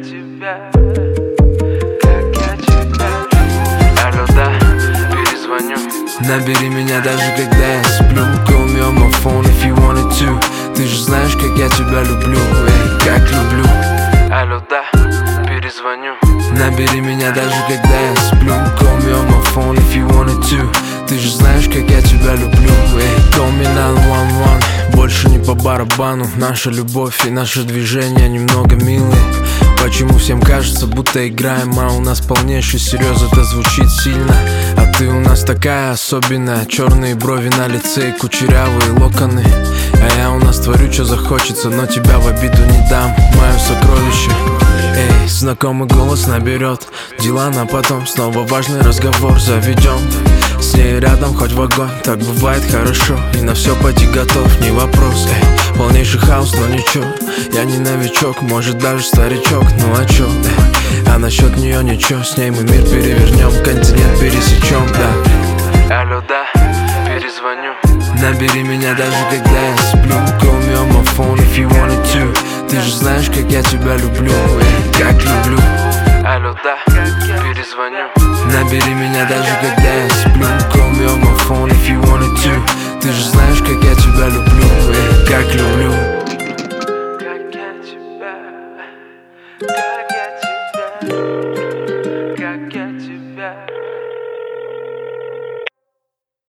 тебя, как я тебя. Алло, да, перезвоню. Набери меня даже когда я сплю. Call me on my phone if you wanted to. Ты же знаешь, как я тебя люблю, как люблю. Алло, да, перезвоню. Набери меня даже когда я сплю. Call me on my phone if you wanted to. Ты же знаешь, как я тебя люблю, call me 911. Больше не по барабану. Наша любовь и наше движение немного милые. Почему всем кажется, будто играем, а у нас полнейший серьез, это звучит сильно. А ты у нас такая особенная. Черные брови на лице и кучерявые локоны. А я у нас творю, что захочется, но тебя в обиду не дам. Мое сокровище. Эй, знакомый голос наберет. Дела на потом, снова важный разговор заведем. С ней рядом, хоть в огонь, так бывает хорошо. И на все пойти готов, не вопрос. Эй, полнейший хаос, но ничего. Я не новичок, может даже старичок. Ну а чё, а насчет нее ничего. С ней мы мир перевернем, континент пересечем, да. Алло, да, перезвоню. Набери меня даже когда я сплю. Call me on my phone if you wanted to. Ты же знаешь, как я тебя люблю, как люблю. Алло, да, перезвоню. Набери меня даже когда я сплю. Call me on my phone if you wanted to. Ты же знаешь, как я тебя люблю, как